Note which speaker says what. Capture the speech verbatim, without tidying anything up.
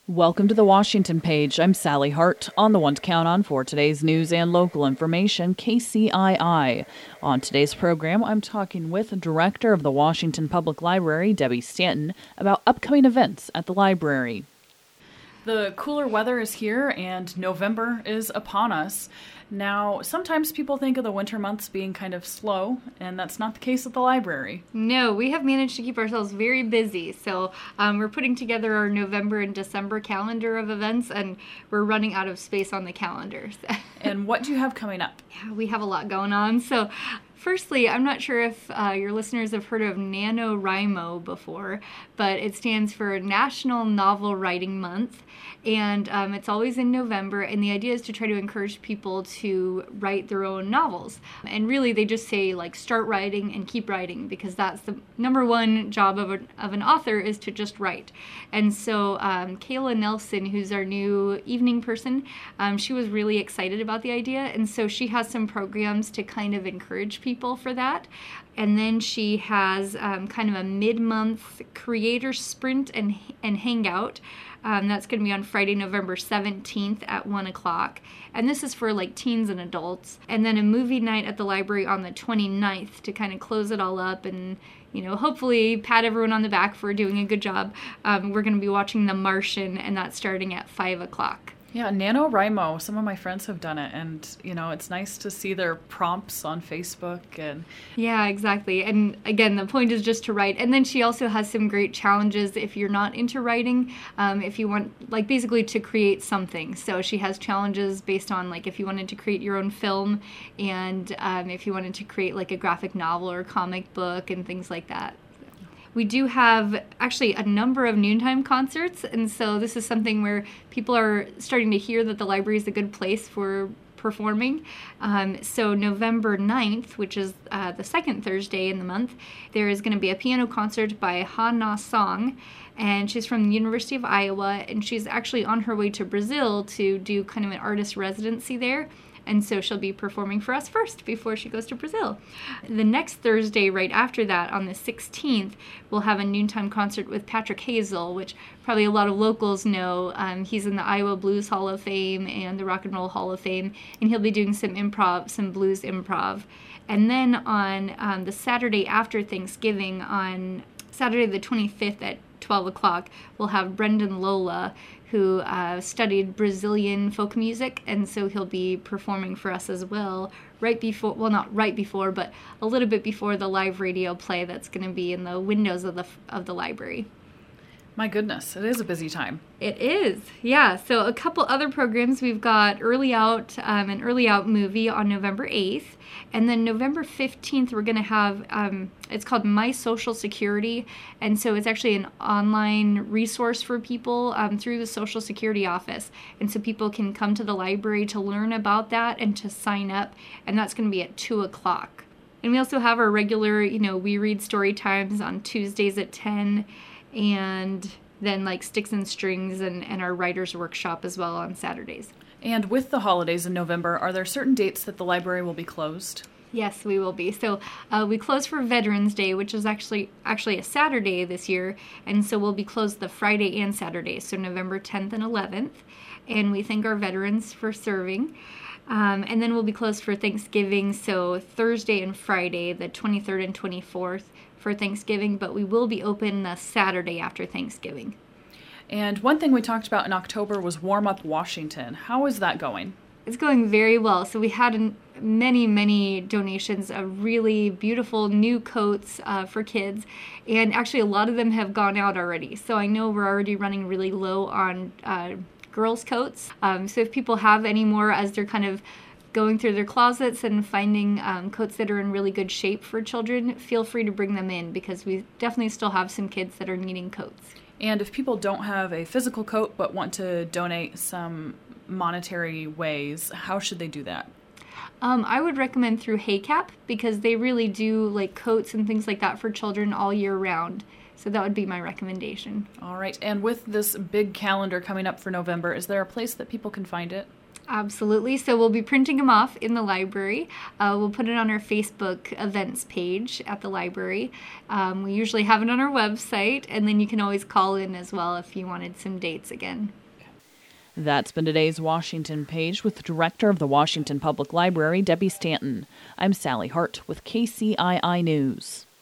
Speaker 1: Welcome to the Washington Page. I'm Sally Hart, on the one to count on for today's news and local information, K C I I. On today's program, I'm talking with Director of the Washington Public Library, Debbie Stanton, about upcoming events at the library. The cooler weather is here and November is upon us. Now, sometimes people think of the winter months being kind of slow, and that's not the case at the library.
Speaker 2: No, we have managed to keep ourselves very busy. So um, we're putting together our November and December calendar of events, and we're running out of space on the calendars.
Speaker 1: And what do you have coming up?
Speaker 2: Yeah, we have a lot going on. So firstly, I'm not sure if uh, your listeners have heard of NaNoWriMo before, but it stands for National Novel Writing Month, and um, it's always in November, and the idea is to try to encourage people to write their own novels. And really, they just say, like, start writing and keep writing, because that's the number one job of, a, of an author, is to just write. And so um, Kayla Nelson, who's our new evening person, um, she was really excited about the idea, and so she has some programs to kind of encourage people for that. And then she has um, kind of a mid-month creator sprint and and hangout. Um, that's going to be on Friday, November seventeenth at one o'clock. And this is for like teens and adults. And then a movie night at the library on the twenty-ninth to kind of close it all up and, you know, hopefully pat everyone on the back for doing a good job. Um, we're going to be watching The Martian, and that's starting at five o'clock.
Speaker 1: Yeah, NaNoWriMo, some of my friends have done it, and, you know, it's nice to see their prompts on Facebook. and
Speaker 2: Yeah, exactly. And again, the point is just to write. And then she also has some great challenges if you're not into writing, um, if you want, like, basically to create something. So she has challenges based on, like, if you wanted to create your own film, and um, if you wanted to create, like, a graphic novel or comic book and things like that. We do have actually a number of noontime concerts, and so this is something where people are starting to hear that the library is a good place for performing. Um, so November ninth, which is uh, the second Thursday in the month, there is going to be a piano concert by Ha Na Song, and she's from the University of Iowa, and she's actually on her way to Brazil to do kind of an artist residency there. And so she'll be performing for us first before she goes to Brazil. The next Thursday, right after that, on the sixteenth, we'll have a noontime concert with Patrick Hazel, which probably a lot of locals know. Um, he's in the Iowa Blues Hall of Fame and the Rock and Roll Hall of Fame, and he'll be doing some improv, some blues improv. And then on um, the Saturday after Thanksgiving, on Saturday the twenty-fifth at twelve o'clock, we'll have Brendan Lola, who uh, studied Brazilian folk music, and so he'll be performing for us as well, right before, well, not right before, but a little bit before the live radio play that's going to be in the windows of the of the library.
Speaker 1: My goodness, it is a busy time.
Speaker 2: It is, yeah. So a couple other programs. We've got Early Out, um, an Early Out movie on November eighth. And then November fifteenth, we're going to have, um, it's called My Social Security. And so it's actually an online resource for people um, through the Social Security office. And so people can come to the library to learn about that and to sign up. And that's going to be at two o'clock. And we also have our regular, you know, We Read Story Times on Tuesdays at ten. And then like Sticks and Strings and, and our writer's workshop as well on Saturdays.
Speaker 1: And with the holidays in November, are there certain dates that the library will be closed?
Speaker 2: Yes, we will be. So uh, we close for Veterans Day, which is actually actually a Saturday this year, and so we'll be closed the Friday and Saturday, so November tenth and eleventh. And we thank our veterans for serving. Um, and then we'll be closed for Thanksgiving, so Thursday and Friday, the twenty-third and twenty-fourth for Thanksgiving, but we will be open the Saturday after Thanksgiving.
Speaker 1: And one thing we talked about in October was Warm Up Washington. How is that going?
Speaker 2: It's going very well. So we had an, many, many donations of really beautiful new coats uh, for kids, and actually a lot of them have gone out already. So I know we're already running really low on uh, girls' coats. Um, so if people have any more as they're kind of going through their closets and finding um, coats that are in really good shape for children, feel free to bring them in, because we definitely still have some kids that are needing coats.
Speaker 1: And if people don't have a physical coat but want to donate some monetary ways, how should they do that?
Speaker 2: Um, I would recommend through HAYCAP, because they really do like coats and things like that for children all year round. So that would be my recommendation.
Speaker 1: All right. And with this big calendar coming up for November, is there a place that people can find it?
Speaker 2: Absolutely. So we'll be printing them off in the library. Uh, we'll put it on our Facebook events page at the library. Um, we usually have it on our website, and then you can always call in as well if you wanted some dates again.
Speaker 1: That's been today's Washington Page with Director of the Washington Public Library, Debbie Stanton. I'm Sally Hart with K C I I News.